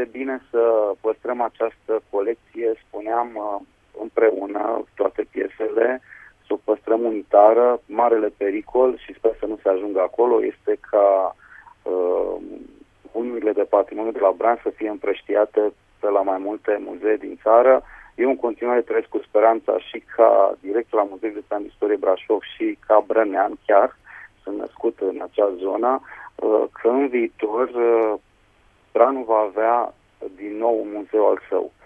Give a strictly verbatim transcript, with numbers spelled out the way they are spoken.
este bine să păstrăm această colecție, spuneam, împreună, toate piesele, să o păstrăm unitară. Marele pericol, și sper să nu se ajungă acolo, este ca uh, bunurile de patrimoniu de la Bran să fie împrăștiate pe la mai multe muzee din țară. Eu în continuare trăiesc cu speranța și ca director la Muzeul Județean de Istorie Brașov și ca brănean chiar, sunt născut în acea zonă, că în viitor Branul va avea din nou un muzeu al său.